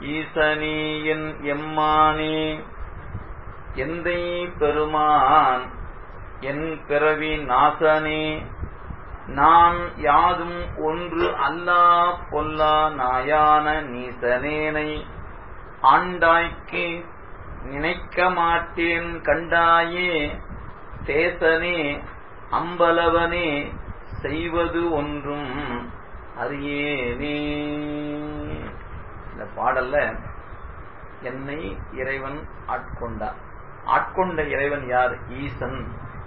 ஈசனியின் எம்மானே எந்தை பெருமான் என் பிறவி நாசனே நான் யாதும் ஒன்று அல்லா பொல்லா நாயான நீசனேனை ஆண்டாய்க்கு நினைக்க மாட்டேன் கண்டாயே தேசனே அம்பலவனே செய்வது ஒன்றும் அறியேனே. இந்த பாடல்ல என்னை இறைவன் ஆட்கொண்டார். ஆட்கொண்ட இறைவன் யார்? ஈசன்.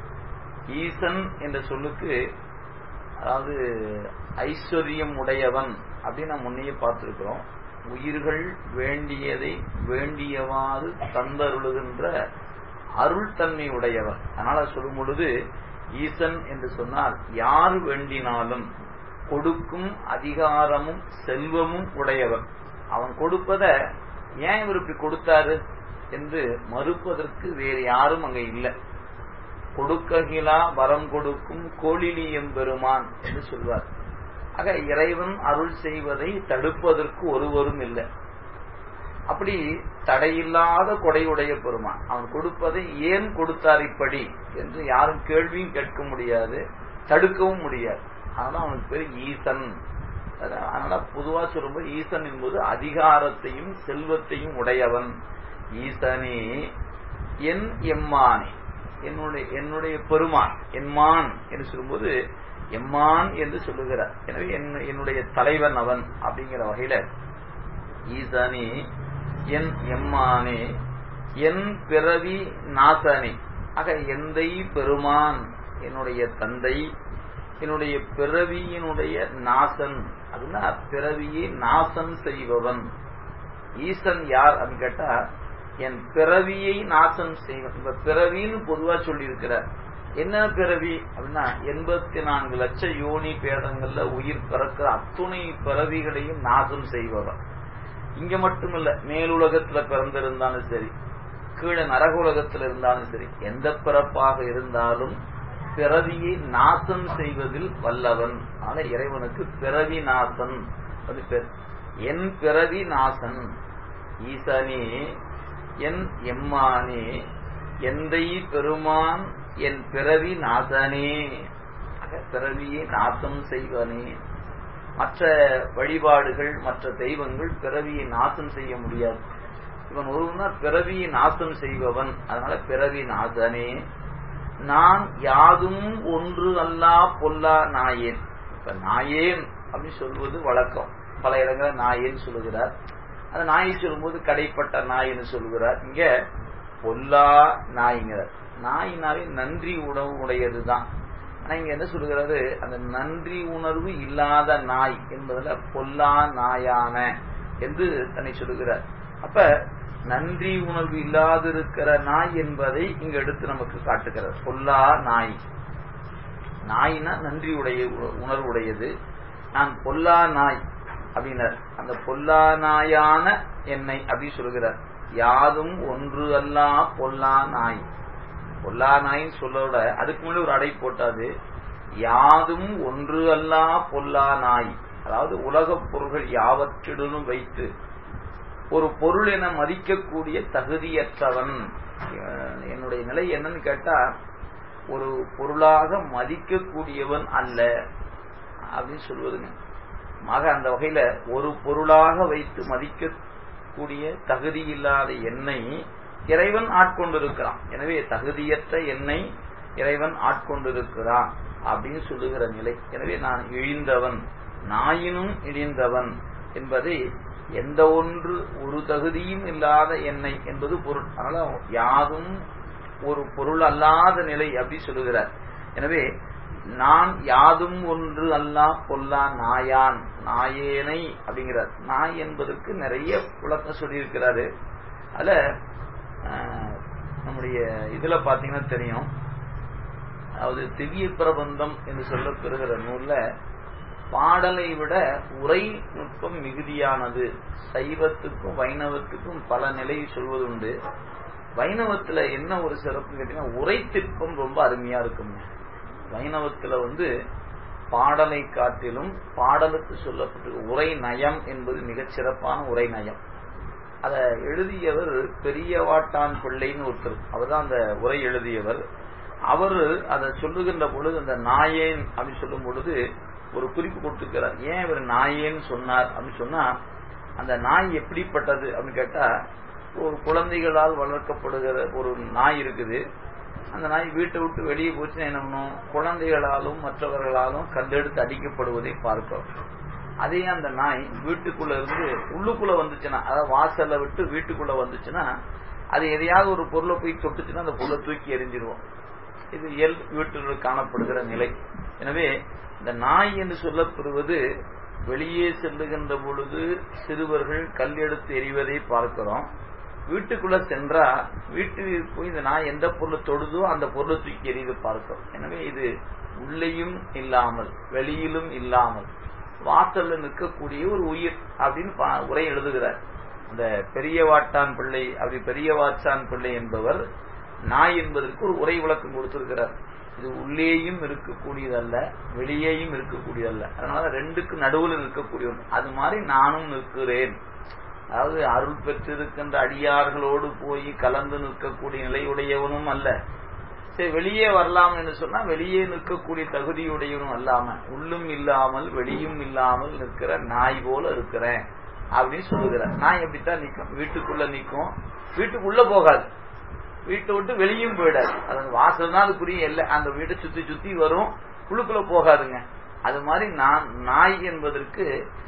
ஈசன் என்ற சொல்லுக்கு அதாவது ஐஸ்வர்யம் உடையவன் அப்படின்னு நாம் முன்னையே பார்த்திருக்கிறோம். உயிர்கள் வேண்டியதை வேண்டியவாறு தந்தருளுகின்ற அருள் தன்மை உடையவன். அதனால சொல்லும் பொழுது ஈசன் என்று சொன்னால் யார் வேண்டினாலும் கொடுக்கும் அதிகாரமும் செல்வமும் உடையவன். அவன் கொடுப்பத ஏன் இவர் இப்படி கொடுத்தாரு என்று மறுப்பதற்கு வேறு யாரும் அங்க இல்லை. கொடுக்ககிலா வரம் கொடுக்கும் கோளிலியம் பெருமான் என்று சொல்வார். ஆக இறைவன் அருள் செய்வதை தடுப்பதற்கு ஒருவரும் இல்லை. அப்படி தடையில்லாத கொடையுடைய பெருமான். அவன் கொடுப்பதை ஏன் கொடுத்தார் இப்படி என்று யாரும் கேள்வியும் கேட்க முடியாது, தடுக்கவும் முடியாது. அதனால அவனுக்கு பேர் ஈசன். அதனால பொதுவா சொல்லும்போது ஈசன் என்பது அதிகாரத்தையும் செல்வத்தையும் உடையவன். ஈசனே என் எம்மானே என்னுடைய பெருமான். எம்மான் என்று சொல்லும்போது எம்மான் என்று சொல்லுகிறார். எனவே என்னுடைய தலைவன் அவன் அப்படிங்கிற வகையில ஈசனே என் எம்மானே என் பிறவி நாசனே. ஆக எந்தை பெருமான் என்னுடைய தந்தை, என்னுடைய பிறவியினுடைய நாசன். அதுனா பிறவியை நாசம் செய்பவன். ஈசன் யார் அப்படின்னு கேட்டா என் பிறவியை நாசம் செய்வன். இப்ப பிறவின்னு பொதுவா சொல்லி இருக்கிறார். என்ன பிறவி அப்படின்னா 84 லட்சம் யோனி பேதங்கள்ல உயிர் பிறக்கிற அத்துணை பிறவிகளையும் நாசம் செய்பவன். இங்க மட்டுமல்ல, மேலுலகத்துல பிறந்திருந்தாலும் சரி, கீழே நரக உலகத்தில் இருந்தாலும் சரி, எந்த பிறப்பாக இருந்தாலும் பிறவியை நாசம் செய்வதில் வல்லவன். ஆனா இறைவனுக்கு பிறவி நாசன் அது பேர். என் பிறவி நாசன் ஈசனே என் எம்மானே எந்தை பெருமான் என் பிறவி நாசனே. பிறவியை நாசம் செய்வனே. மற்ற வழிபாடுகள் மற்ற தெய்வங்கள் பிறவியை நாசம் செய்ய முடியாது. இவன் ஒருவன் பிறவியை நாசம் செய்பவன். அதனால பிறவி நாசனே நான் யாதும் ஒன்று அல்லா பொல்லா நாயேன். இப்ப நாயேன் அப்படின்னு சொல்வது வழக்கம். பல இடங்களில் நாயேன் சொல்லுகிறார். அந்த நாயை சொல்லும்போது கடைப்பட்ட நாயின்னு சொல்லுகிறார். இங்க பொல்லா நாய்ங்கிறார். நாயினாலே நன்றி உணர்வு உடையதுதான். ஆனா இங்க என்ன சொல்லுகிறாரு, அந்த நன்றி உணர்வு இல்லாத நாய் என்பதுல பொல்லா நாயான என்று தன்னை சொல்லுகிறார். அப்ப நன்றி உணர்வு இல்லாதிருக்கிற நாய் என்பதை இங்க எடுத்து நமக்கு காட்டுகிறார். பொல்லா நாய். நாயினா நன்றி உணர்வுடையது. நான் பொல்லா நாய் அப்படின்னார். அந்த பொல்லா நாயான என்னை அப்படி சொல்லுகிறார். யாதும் ஒன்று அல்லா பொல்லா நாய். பொல்லா நாயின்னு சொல்லோட அதுக்கு முன்னாடி ஒரு அடை போட்டாது. யாதும் ஒன்று அல்லா பொல்லா நாய். அதாவது உலகப் பொருள்கள் யாவற்றிடனும் வைத்து ஒரு பொருள் என மதிக்கக்கூடிய தகுதியற்றவன். என்னுடைய நிலை என்னன்னு கேட்டா ஒரு பொருளாக மதிக்கக்கூடியவன் அல்ல அப்படின்னு சொல்வதுங்க. ஆக அந்த வகையில ஒரு பொருளாக வைத்து மதிக்கக்கூடிய தகுதி இல்லாத என்னை இறைவன் ஆட்கொண்டிருக்கிறான். எனவே தகுதியற்ற என்னை இறைவன் ஆட்கொண்டிருக்கிறான் அப்படின்னு சொல்லுகிற நிலை. எனவே நான் இழிந்தவன், நாயினும் இழிந்தவன் என்பதை எந்த ஒன்று ஒரு தகுதியும் இல்லாத என்னை என்பது பொருள். அதனால யாதும் ஒரு பொருள் அல்லாத நிலை அப்படி சொல்லுகிறார். எனவே நான் யாதும் ஒன்று அல்லா பொல்லா நாயான் நாயேனை அப்படிங்கிறார். நாய் என்பதற்கு நிறைய விளக்கம் சொல்லியிருக்கிறாரு. அதுல நம்முடைய இதுல பாத்தீங்கன்னா தெரியும். அதாவது திவ்ய பிரபந்தம் என்று சொல்லப்பெறுகிற நூல்ல பாடலை விட உரை நுட்பம் மிகுதியானது. சைவத்துக்கும் வைணவத்துக்கும் பல நிலையை சொல்வதுண்டு. வைணவத்துல என்ன ஒரு சிறப்பு கேட்டீங்கன்னா உரை திட்பம் ரொம்ப அருமையா இருக்குங்க. வைணவத்துல பாடலை காட்டிலும் பாடலுக்கு சொல்லப்பட்ட உரை நயம் என்பது மிகச் சிறப்பான உரை நயம். அதை எழுதியவர் பெரியவாட்டான் பிள்ளைன்னு ஒருத்தர். அவர் தான் அந்த உரை எழுதியவர். அவரு அதை சொல்லுகின்ற பொழுது அந்த நாயேன் அப்படின்னு சொல்லும் பொழுது ஒரு குறிப்பு கொடுத்துக்கிறார். ஏன் இவர் நாயேன்னு சொன்னார் அப்படின்னு சொன்னா, அந்த நாய் எப்படிப்பட்டது அப்படின்னு கேட்டா, ஒரு குழந்தைகளால் வளர்க்கப்படுகிற ஒரு நாய் இருக்குது. அந்த நாய் வீட்டை விட்டு வெளியே போச்சுன்னா என்ன பண்ணும்? குழந்தைகளாலும் மற்றவர்களாலும் கல்லெடுத்து அடிக்கப்படுவதை பார்க்கிறோம். அதே அந்த நாய் வீட்டுக்குள்ள இருந்து உள்ளுக்குள்ள வந்துச்சுன்னா, அதாவது வாசல்ல விட்டு வீட்டுக்குள்ள வந்துச்சுன்னா, அது எதையாவது ஒரு பொருளை போய் தொட்டுச்சுன்னா அந்த பொருளை தூக்கி எறிஞ்சிருவோம். இது வீட்டில் காணப்படுகிற நிலை. எனவே இந்த நாய் என்று சொல்லப்படுவது வெளியே செல்லுகின்ற பொழுது சிறுவர்கள் கல் எடுத்து எறிவதை பார்க்கிறோம். வீட்டுக்குள்ள சென்றா வீட்டுக்கு போய் இந்த நாய் எந்த பொருளை தொடுதோ அந்த பொருளை தூக்கி எறிந்து பார்க்கிறோம். எனவே இது உள்ளேயும் இல்லாமல் வெளியிலும் இல்லாமல் வாசல்ல நிற்கக்கூடிய ஒரு உயிர் அப்படின்னு உரை எழுதுகிறார். அந்த பெரியவாட்டான் பிள்ளை, அப்படி பெரியவாச்சான் பிள்ளை என்பவர் நாய் என்பதற்கு ஒரு உரை விளக்கம் கொடுத்திருக்கிறார். இது உள்ளேயும் இருக்கக்கூடியதல்ல, வெளியேயும் இருக்கக்கூடியதல்ல, அதனால ரெண்டுக்கு நடுவில் இருக்கக்கூடியவன். அது மாதிரி நானும் நிற்கிறேன். அதாவது அருள் பெற்றிருக்கின்ற அடியார்களோடு போய் கலந்து நிற்கக்கூடிய நிலையுடையவனும் அல்ல. சரி, வெளியே வரலாம் என்று சொன்னா வெளியே நிற்கக்கூடிய தகுதியுடையவனும் அல்லாம உள்ளும் இல்லாமல் வெளியும் இல்லாமல் நிற்கிற நாய் போல இருக்கிறேன் அப்படின்னு சொல்லுகிறார். நாய் எப்படித்தான் நிற்கும்? வீட்டுக்குள்ள நிற்கும், வீட்டுக்குள்ள போகாது, வீட்டை விட்டு வெளியும் போயிடாது. அது வாசல் தான் அதுக்குரிய எல்லை. அந்த வீட்டை சுத்தி சுத்தி வரும், உள்ளுக்குள்ள போகாதுங்க. அது மாதிரி நாய் என்பதற்கு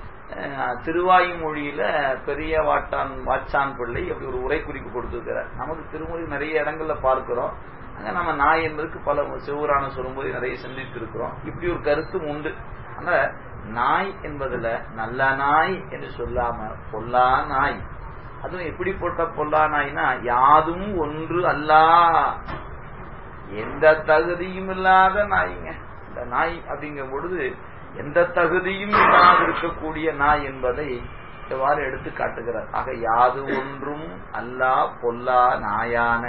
திருவாயுமொழியில பெரிய வாச்சான் பிள்ளை அப்படி ஒரு உரை குறிப்பு கொடுத்திருக்கிறார். நமக்கு திருமொழி நிறைய இடங்கள்ல பார்க்கிறோம். அங்க நம்ம நாய் என்பதற்கு பல சிவரான சொல்லும்போது நிறைய சிந்தித்து இருக்கிறோம். இப்படி ஒரு கருத்தும் உண்டு. ஆனா நாய் என்பதுல நல்ல நாய் என்று சொல்லாம பொல்லா நாய். அதுவும் எப்படிப்பட்ட பொல்லா நாய்னா, யாதும் ஒன்று அல்லா, எந்த தகுதியும் இல்லாத நாய்ங்க. இந்த நாய் அப்படிங்கும் பொழுது எந்த தகுதியும் இல்லாத இருக்கக்கூடிய நாய் என்பதை இவ்வாறு எடுத்து காட்டுகிறார். ஆக யாது ஒன்றும் அல்லா பொல்லா நாயான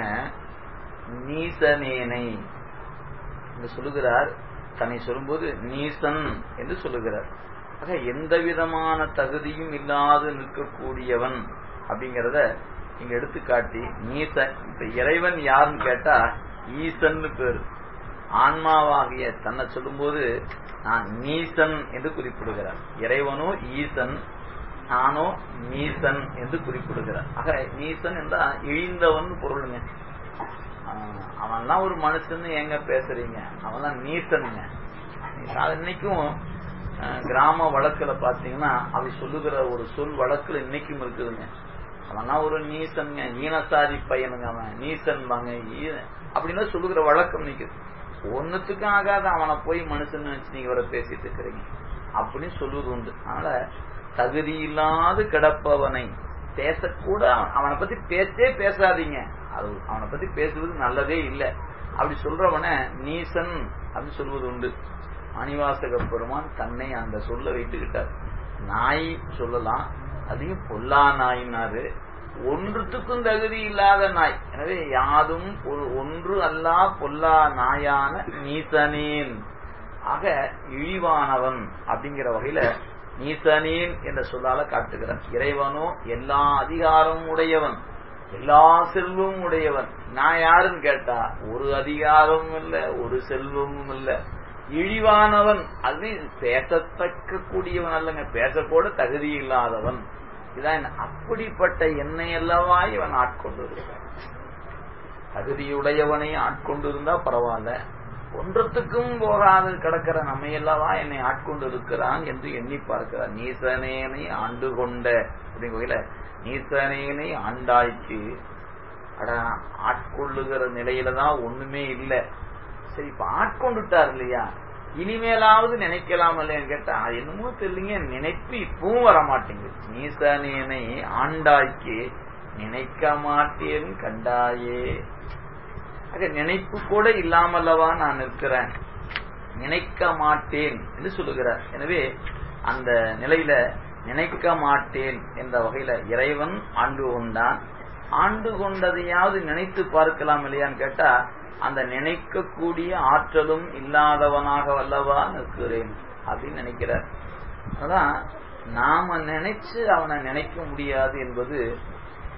நீசனேனை என்று சொல்லுகிறார். தன்னை சொல்லும்போது நீசன் என்று சொல்லுகிறார். ஆக எந்த விதமான தகுதியும் இல்லாது நிற்கக்கூடியவன் அப்படிங்கிறத இங்க எடுத்துக்காட்டி நீசன். இப்ப இறைவன் யாருன்னு கேட்டா ஈசன் பேரு. ஆன்மாவாகிய தன்னை சொல்லும்போது நான் நீசன் என்று குறிப்பிடுகிறார். இறைவனோ ஈசன், நானோ நீசன் என்று குறிப்பிடுகிறார். ஆக நீசன் என்றா இழிந்தவன் பொருளுங்க. அவன்லாம் ஒரு மனுஷன்னு எங்க பேசுறீங்க? அவன்லாம் நீசனுங்க. இன்னைக்கும் கிராம வழக்குல பாத்தீங்கன்னா அவை சொல்லுகிற ஒரு சொல் வழக்குல இன்னைக்கும் இருக்குதுங்க. அவன்லாம் ஒரு நீசன்ங்க, ஈனசாரி பையனுங்க, அவன் நீசன் வாங்க அப்படின்னா சொல்லுகிற வழக்கம் நிக்குது. ஒன்னுத்துக்கும் ஆகாத அவனை போய் மனுஷன் நினைச்சு நீங்க வர பேசிட்டு இருக்கிறீங்க அப்படின்னு சொல்லுவது உண்டு. அதனால தகுதி இல்லாது கிடப்பவனை பேசக்கூட, அவனை பத்தி பேசவே பேசாதீங்க. அது அவனை பத்தி பேசுவது நல்லதே இல்லை. அப்படி சொல்றவன நீசன் அப்படின்னு சொல்வது உண்டு. மணிவாசக பெருமான் தன்னை அந்த சொல்ல வைத்துக்கிட்டார். நாய் சொல்லலாம், அதையும் பொல்லா நாயினாரு. ஒன்றுத்துக்கும் தகுதி இல்லாத நாய். எனவே யாதும் ஒன்று அல்லா பொல்லா நாயான நீசனேன். ஆக இழிவானவன் அப்படிங்கிற வகையில நீசனேன் என்ற சொல்லால காட்டுகிறான். இறைவனோ எல்லா அதிகாரமும் உடையவன், எல்லா செல்வமும் உடையவன். நான் யாருன்னு கேட்டா ஒரு அதிகாரமும் இல்ல, ஒரு செல்வமும் இல்ல, இழிவானவன். அது பேசத்தக்க கூடியவன் அல்லங்க, பேசக்கூட தகுதி இல்லாதவன். இதான் அப்படிப்பட்ட என்னை அல்லவா இவன் ஆட்கொண்டு இருக்கான். தகுதியுடையவனை ஆட்கொண்டு இருந்தா பரவாயில்ல, ஒன்றத்துக்கும் போகாது கிடக்கிற நம்மை அல்லவா என்னை ஆட்கொண்டு இருக்கிறான் என்று எண்ணி பார்க்கிறான். நீசனேனை ஆண்டு கொண்ட அப்படிங்கிற நீசனேனை ஆண்டாய்க்கு ஆட்கொள்ளுகிற நிலையில தான் ஒண்ணுமே இல்லை. சரி, இப்ப ஆட்கொண்டுட்டார் இல்லையா, இனிமேலாவது நினைக்கலாம் இல்லையான்னு கேட்டா என்னமோ தெரியலீங்க, நினைப்பு இப்பவும் வர மாட்டேங்குது. நீசனேனை ஆண்டாய்க்கு நினைக்க மாட்டேன் கண்டாயே. ஆக நினைப்பு கூட இல்லாமல்லவா நான் இருக்கிறேன், நினைக்க மாட்டேன் என்று சொல்லுகிறார். எனவே அந்த நிலையில நினைக்க மாட்டேன் என்ற வகையில இறைவன் ஆண்டு கொண்டான். ஆண்டு கொண்டதையாவது நினைத்து பார்க்கலாம் இல்லையான்னு கேட்டா அந்த நினைக்கக்கூடிய ஆற்றலும் இல்லாதவனாக வல்லவா நிற்கிறேன் அப்படின்னு நினைக்கிறார். அதான் நாம நினைச்சு அவனை நினைக்க முடியாது என்பது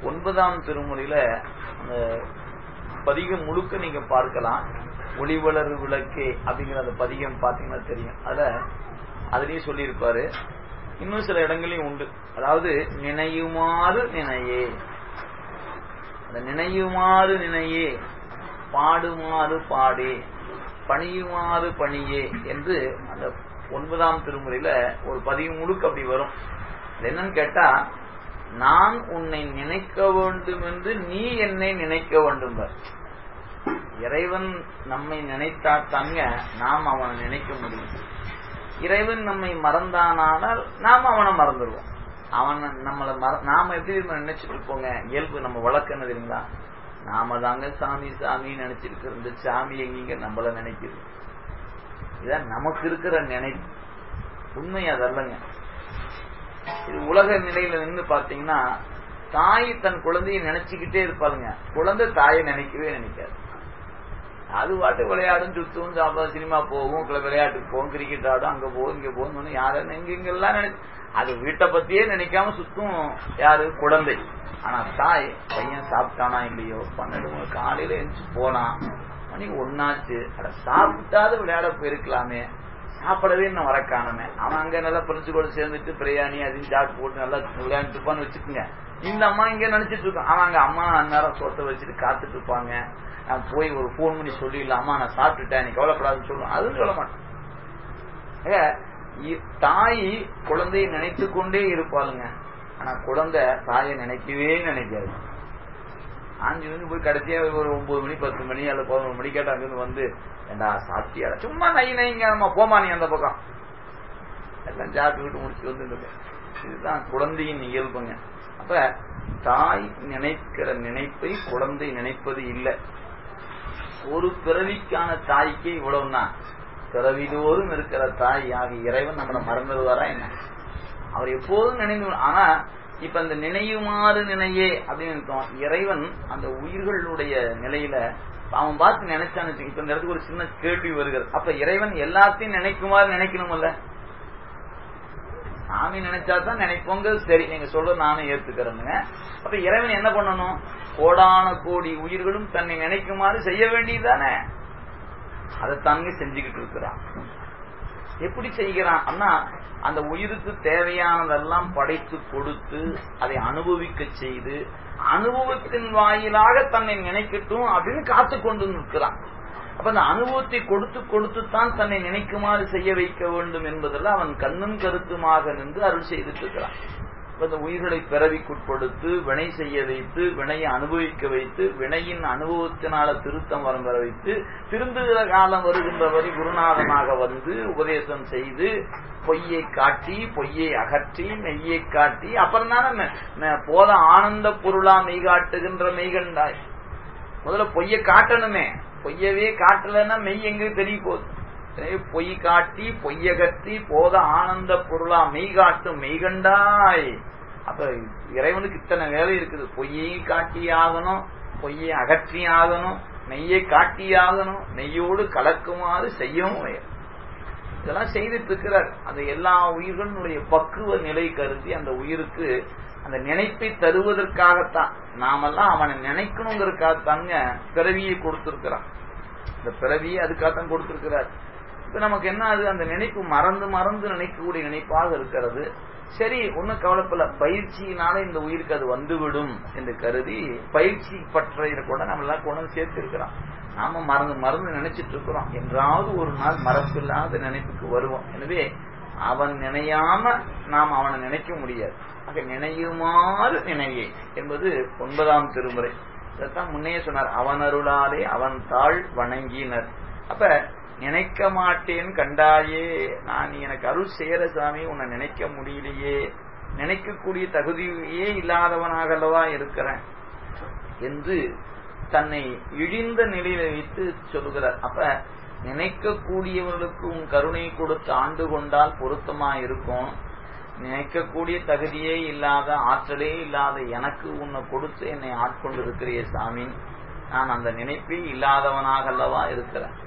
9ஆம் திருமுறையில அந்த பதிகம் முழுக்க நீங்க பார்க்கலாம். ஒளிவளர் விளக்கே அப்படிங்கிற அந்த பதிகம் பாத்தீங்கன்னா தெரியும். அதுலயே சொல்லியிருப்பாரு. இன்னும் சில இடங்களையும் உண்டு. அதாவது நினையுமாறு நினையே, அந்த நினையுமாறு நினையே, பாடுமாறு பாடே, பணியுமாறு பணியே என்று அந்த 9ஆம் திருமுறையில ஒரு பதிகம் முழுக்க அப்படி வரும். என்னன்னு கேட்டா, நான் உன்னை நினைக்க வேண்டும் என்று நீ என்னை நினைக்க வேண்டும். இறைவன் நம்மை நினைத்தா தாங்க நாம் அவனை நினைக்க முடியும். இறைவன் நம்மை மறந்தானால் நாம் அவனை மறந்துடுவோம். அவனை நம்மளை நாம எப்படி நினைச்சிட்டு இருப்போங்க? இயல்பு நம்ம வழக்கம் என்ன தெரியுங்களா? நாம தாங்க சாமி சாமின்னு நினைச்சிருக்கிற இந்த சாமி எங்க நம்மள நினைக்குது. இதான் நமக்கு இருக்கிற நினைப்பு. உண்மை அதல்லங்க. இது உலக நிலையில நின்று பாத்தீங்கன்னா, தாய் தன் குழந்தையை நினைச்சுக்கிட்டே இருப்பாளுங்க. குழந்தை தாயை நினைக்கவே நினைக்காது. அது பாட்டு விளையாடும், சுத்தும், சாப்பிடும், சினிமா போகும், விளையாட்டுக்கு போகும், கிரிக்கெட் ஆடும், அங்க போகும் இங்க போகும், யாரும் எங்கெங்கெல்லாம் அது வீட்டை பத்தியே நினைக்காம சுத்தும். யாரு? குழந்தை. ஆனா தாய், பையன் சாப்பிட்டானா இல்லையோ, 12 மணி காலையில எழுந்து போனா, மணி 1 ஆச்சு, அட சாப்பிட்டாது விளையாட போயிருக்கலாமே, சாப்பிடவே இன்னும் வர காணமே, அவன் அங்க நல்லா பிரின்சுகோட சேர்ந்துட்டு பிரியாணி அதையும் சாப்பிட்டு போட்டு நல்லா விளையாண்டு இருப்பான்னு வச்சுக்கோங்க. இந்த அம்மா இங்க நினைச்சிட்டு இருக்கோம், அவன் அங்க அம்மா அந்நேரம் சோத்தை வச்சுட்டு காத்துட்டு இருப்பாங்க. நான் போய் ஒரு போன் பண்ணி சொல்லிடலாமா, நான் சாப்பிட்டுட்டேன், நீ கவலைப்படாதுன்னு சொல்லுவேன். அதுவும் சொல்ல மாட்டேன். தாய் குழந்தையை நினைத்து கொண்டே இருப்பாளுங்க. ஆனா குழந்தை தாயை நினைக்கவே நினைக்காது. 5 மணிக்கு போய் கடைசியா ஒரு 9 மணி 10 மணி அல்லது 11 மணி கேட்ட அங்கிருந்து வந்து, ஏண்டா சாப்பிட்டியா, சும்மா நைங்க நம்ம போமா நீ அந்த பக்கம் எல்லாம் சாப்பிட்டு முடிச்சு வந்து. இதுதான் குழந்தையின் இயல்புங்க. அப்ப தாய் நினைக்கிற நினைப்பை குழந்தை நினைப்பது இல்லை. ஒரு பிறவிக்கான தாய்க்கே இவ்வளவுனா, பிறவிதோறும் இருக்கிற தாய் ஆகிய இறைவன் நம்மளை மறந்துடுவாரா என்ன? அவர் எப்போதும் நினைந்து. ஆனா இப்ப இந்த நினையுமாறு நினையே அப்படின்னு இறைவன் அந்த உயிர்களுடைய நிலையில அவன் பார்த்து நினைச்சான்னு. இப்ப இந்த இடத்துக்கு ஒரு சின்ன கேள்வி வருகிறது. அப்ப இறைவன் எல்லாத்தையும் நினைக்குமாறு நினைக்கணும்ல? சாமி நினைச்சாதான் நினைப்போங்க. சரி, நீங்க சொல்ற நானும் ஏத்துக்கிறேங்க. அப்ப இறைவன் என்ன பண்ணணும்? கோடான கோடி உயிர்களும் தன்னை நினைக்குமாறு செய்ய வேண்டியதுதானே. அதைத்தாங்க செஞ்சுக்கிட்டு இருக்கிறான். எப்படி செய்கிறான்? அண்ணா அந்த உயிருக்கு தேவையானதெல்லாம் படைத்து கொடுத்து அதை அனுபவிக்க செய்து, அனுபவத்தின் வாயிலாக தன்னை நினைக்கட்டும் அப்படின்னு காத்து கொண்டு நிற்கிறான். அப்ப அந்த அனுபவத்தை கொடுத்து கொடுத்துத்தான் தன்னை நினைக்குமாறு செய்ய வைக்க வேண்டும் என்பதெல்லாம் அவன் கண்ணும் கருத்துமாக நின்று அருள் செய்துட்டு இருக்கிறான். இந்த உயிர்களை பிறவிக்குட்படுத்து வினை செய்ய வைத்து, வினையை அனுபவிக்க வைத்து, வினையின் அனுபவத்தினால திருத்தம் வரம் வர வைத்து, திருந்துகிற காலம் வருகின்ற வரை குருநாதனாக வந்து உபதேசம் செய்து, பொய்யை காட்டி பொய்யை அகற்றி மெய்யை காட்டி, அப்புறம் தானே போத ஆனந்த பொருளா மெய்காட்டுகின்ற மெய்கண்டாய். முதல்ல பொய்யை காட்டணுமே. பொய்யவே காட்டலன்னா மெய் எங்க தெரிய போகுது? பொய் காட்டி பொய்யகற்றி போத ஆனந்த பொருளா மெய்காட்டும் மெய்கண்டாய். அப்ப இறைவனுக்கு இத்தனை வேலை இருக்குது. பொய்யை காட்டி ஆகணும், பொய்யை அகற்றி ஆகணும், மெய்யை காட்டி ஆகணும், மெய்யோடு கலக்குமாறு செய்யவும். இதெல்லாம் செய்துட்டு இருக்கிறார். அந்த எல்லா உயிர்களுடைய பக்குவ நிலை கருதி அந்த உயிருக்கு அந்த நினைப்பை தருவதற்காகத்தான், நாமெல்லாம் அவனை நினைக்கணுங்கிறதுக்காகத்தாங்க பிறவியை கொடுத்திருக்கிறான். இந்த பிறவியை அதுக்காகத்தான் கொடுத்திருக்கிறார். இப்ப நமக்கு என்ன ஆகுது? அந்த நினைப்பு மறந்து மறந்து நினைக்கக்கூடிய நினைப்பாக இருக்கிறது. சரி, ஒன்னும் கவலைப்படல, பயிற்சியினால இந்த உயிருக்கு அது வந்துவிடும் என்று கருதி பயிற்சி பற்றை கூட நம்ம எல்லாம் கொண்டு சேர்த்து இருக்கிறோம். நாம மறந்து மறந்து நினைச்சிட்டு இருக்கிறோம். என்றாவது ஒரு நாள் மறப்பில்லாத நினைப்புக்கு வருவோம். எனவே அவன் நினையாம நாம் அவனை நினைக்க முடியாது. ஆக நினையுமாறு நினையே என்பது 9ஆம் திருமுறை. இதைத்தான் முன்னே சொன்னார், அவன் அருளாலே அவன் தாழ் வணங்கினர். அப்ப நினைக்க மாட்டேன் கண்டாயே, நான் எனக்கு அருள் செய்யற சாமி, உன்னை நினைக்க முடியலையே, நினைக்கக்கூடிய தகுதியே இல்லாதவனாக அல்லவா இருக்கிறேன் என்று தன்னை இழிந்த நிலையில வைத்து சொல்லுகிறார். அப்ப நினைக்கக்கூடியவர்களுக்கு உன் கருணை கொடுத்து ஆண்டு கொண்டால் பொருத்தமா இருக்கும். நினைக்கக்கூடிய தகுதியே இல்லாத, ஆற்றலே இல்லாத எனக்கு உன்னை கொடுத்து என்னை ஆட்கொண்டு இருக்கிறிய சாமி, நான் அந்த நினைப்பே இல்லாதவனாக அல்லவா இருக்கிறேன்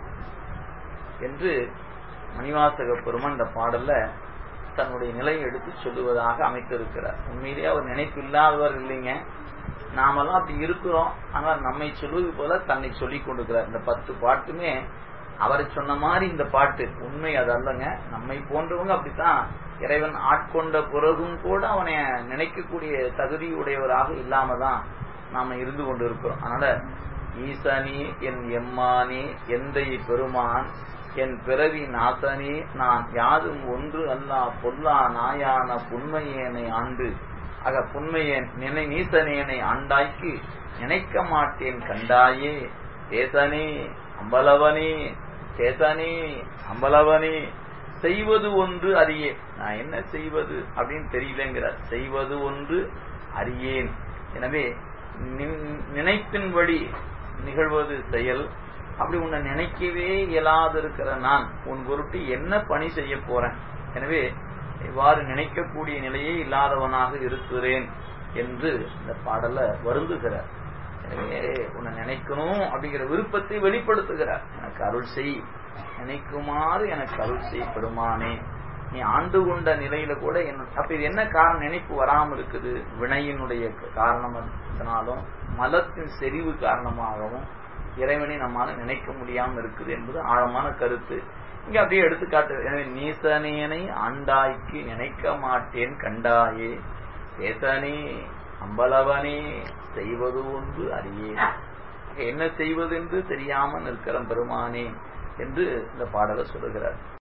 என்று மணிவாசக பெருமான் இந்த பாடல்ல தன்னுடைய நிலையை எடுத்து சொல்லுவதாக அமைத்திருக்கிறார். உண்மையிலேயே அவர் நினைப்பு இல்லாதவர் இல்லைங்க. நாமெல்லாம் அப்படி இருக்கிறோம். ஆனால் நம்மை சொல்வது போல தன்னை சொல்லிக் கொண்டிருக்கிறார். இந்த 10 பாட்டுமே அவரை சொன்ன மாதிரி இந்த பாட்டு உண்மை அது அல்லங்க. நம்மை போன்றவங்க அப்படித்தான் இறைவன் ஆட்கொண்ட பிறகும் கூட அவனை நினைக்கக்கூடிய தகுதி உடையவராக இல்லாம தான் நாம இருந்து கொண்டு இருக்கிறோம். அதனால ஈசனே என் எம்மானே எந்தை பெருமான் என் பிறவி நாசனே நான் யாதும் ஒன்று அல்லா பொல்லா நாயான புன்மையேனை ஆண்டு ஆக புன்மையேன் நினை நீசனேனை ஆண்டாய்க்கு நினைக்க மாட்டேன் கண்டாயே தேசனே அம்பலவனே சேதனே அம்பலவனே செய்வது ஒன்று அறியேன். நான் என்ன செய்வது அப்படின்னு தெரியலங்கிறார். செய்வது ஒன்று அறியேன். எனவே நினைப்பின்படி நிகழ்வது செயல். அப்படி உன்னை நினைக்கவே இயலாது இருக்கிற நான் உன் பொருட்டு என்ன பணி செய்ய போறேன்? எனவே இவ்வாறு நினைக்கக்கூடிய நிலையே இல்லாதவனாக இருக்கிறேன் என்று இந்த பாடல வருந்துகிறார். எனவே உன்னை நினைக்கணும் அப்படிங்கிற விருப்பத்தை வெளிப்படுத்துகிறார். எனக்கு அருள் செய், நினைக்குமாறு எனக்கு அருள் செய் பெருமானே. நீ ஆண்டு கொண்ட நிலையில கூட அப்ப இது என்ன காரணம்? நினைப்பு வராம இருக்குது. வினையினுடைய காரணத்தினாலும் மலத்தின் செறிவு காரணமாகவும் இறைவனை நம்மால நினைக்க முடியாம இருக்குது என்பது ஆழமான கருத்து. இங்க அப்படியே எடுத்துக்காட்டு. எனவே நீசனேனை ஆண்டாய்க்கு நினைக்க மாட்டேன் கண்டாயே சேதனே அம்பலவனே செய்வது ஒன்று அறியே. என்ன செய்வது என்று தெரியாமல் நிற்கிற பெருமானே என்று இந்த பாடலை சொல்லுகிறார்.